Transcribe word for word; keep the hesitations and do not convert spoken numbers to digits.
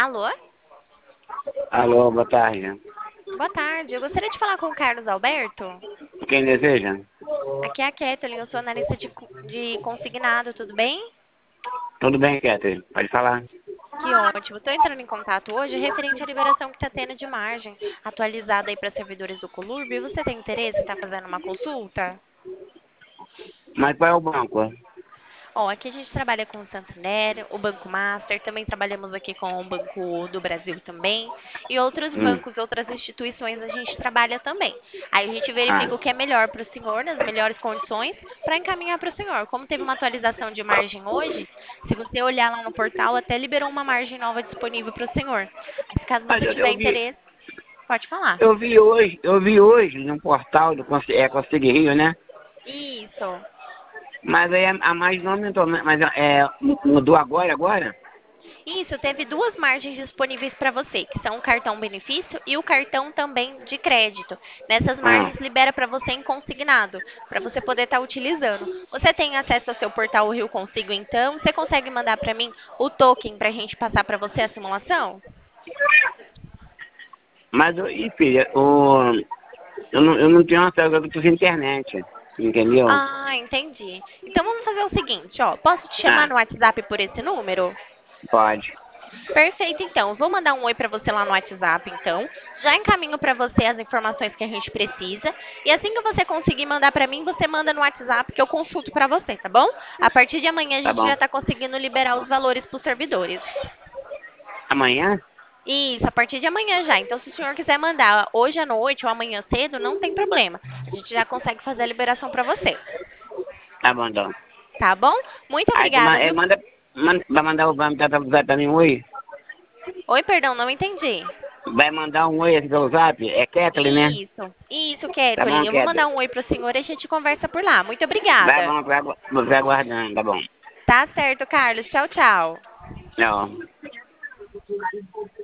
Alô? Alô, boa tarde. Boa tarde. Eu gostaria de falar com o Carlos Alberto. Quem deseja? Aqui é a Kathleen, eu sou analista de, co- de consignado, tudo bem? Tudo bem, Catherine? Pode falar. Que ótimo. Estou entrando em contato hoje referente à liberação que está tendo de margem atualizada aí para servidores do Colurb. Você tem interesse em estar fazendo uma consulta? Mas qual é o banco? Ó, aqui a gente trabalha com o Santander, o Banco Master, também trabalhamos aqui com o Banco do Brasil também, e outros Hum. bancos, outras instituições a gente trabalha também. Aí a gente Ah, verifica o que é melhor para o senhor, nas melhores condições, para encaminhar para o senhor. Como teve uma atualização de margem hoje, se você olhar lá no portal, até liberou uma margem nova disponível para o senhor. Aí, caso mas você eu, tiver eu vi, interesse, pode falar. eu vi hoje, eu vi hoje no portal do Conse- é, Conselho Rio, né? Isso. Mas aí a, a mais não aumentou, mas é, mudou agora, agora? Isso, teve duas margens disponíveis para você, que são o cartão benefício e o cartão também de crédito. Nessas Ah, margens libera para você em consignado, para você poder estar utilizando. Você tem acesso ao seu portal Rio Consigo, então? Você consegue mandar para mim o token para a gente passar para você a simulação? mas, eu- e filha, o, eu, não, eu não tenho acesso à sua internet, entendeu? Ah, entendi. Então vamos fazer o seguinte, ó. Posso te chamar Ah, no WhatsApp por esse número? pode. Perfeito, então. Eu vou mandar um oi para você lá no WhatsApp, então. Já encaminho para você as informações que a gente precisa. E assim que você conseguir mandar para mim, você manda no WhatsApp que eu consulto para você, tá bom? A partir de amanhã a Tá gente já bom. está conseguindo liberar os valores para os servidores. Amanhã? Isso, a partir de amanhã já. Então, se o senhor quiser mandar hoje à noite ou amanhã cedo, não tem problema. A gente já consegue fazer a liberação para você. Tá bom, então. Tá bom? Muito Aí tu ma- obrigada, é, viu? manda, manda, vai mandar o vai me dar pra mim um oi? Oi, perdão, não entendi. Vai mandar um oi aqui pelo zap? É Kathleen, né? Isso, isso, Tá Kathleen. bom, Eu vou mandar Kathleen. um oi pro senhor e a gente conversa por lá. Muito Vai obrigada. bom, vai agu- vai aguardando, tá bom. Tá certo, Carlos. Tchau, tchau. Tchau.